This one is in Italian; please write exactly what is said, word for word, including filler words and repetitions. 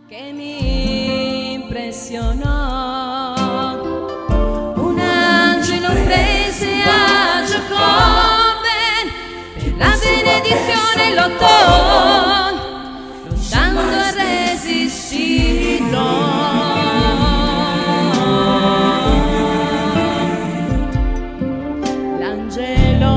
che mi impressionò. Un angelo prese a Giacobbe, per la benedizione lottò, lottando ha resistito. L'angelo